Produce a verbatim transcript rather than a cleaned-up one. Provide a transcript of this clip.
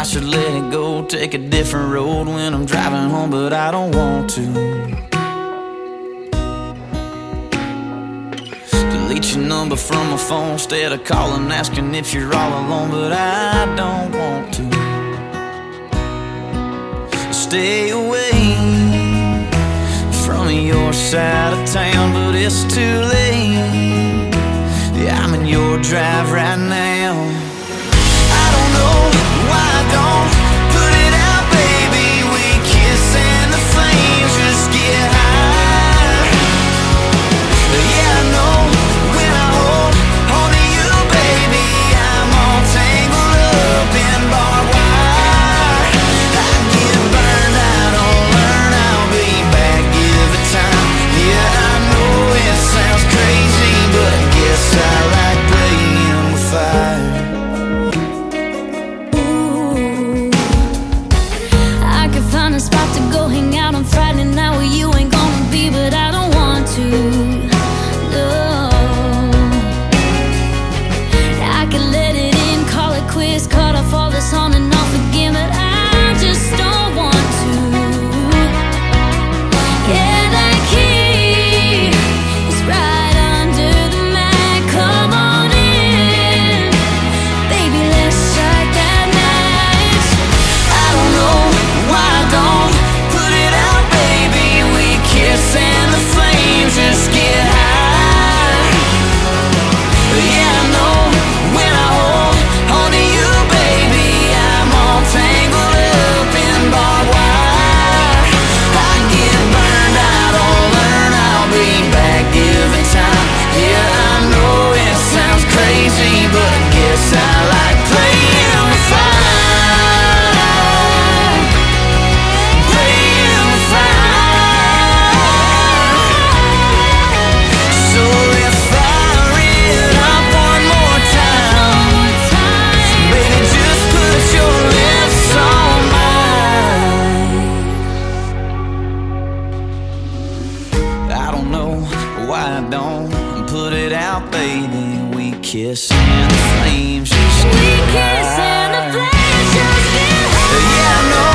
I should let it go, take a different road when I'm driving home, but I don't want to. Delete your number from my phone instead of calling, asking if you're all alone, but I don't want to. Stay away from your side of town, but it's too late. Yeah, I'm in your drive right now. I don't know why I don't put it out, baby. We kiss and the flames just get high. Yeah, I know when I hold on to you, baby, I'm all tangled up in barbed wire. I get burned, I don't learn, I'll be back, give it time. Yeah, I know it sounds crazy, but I guess I like playing with fire. Find a spot to go hang out on Friday night where you ain't gonna be, but I don't want to. No, I could let it in, call it quits, cut off all this on and off again, but I just don't want to. Yeah, that key is right under the mat. Come on in, baby, let's strike that match. I don't know why I don't put it out, baby. We kiss and the flames just get high. Yeah, I know when I hold on to you, baby, I'm all tangled up in barbed wire. I get burned, I don't learn, I'll be back, give it time. Yeah, I know it sounds crazy, but I guess I like playing with fire. Kiss and the flames just We get kiss high. and the flames just get high. Yeah, I know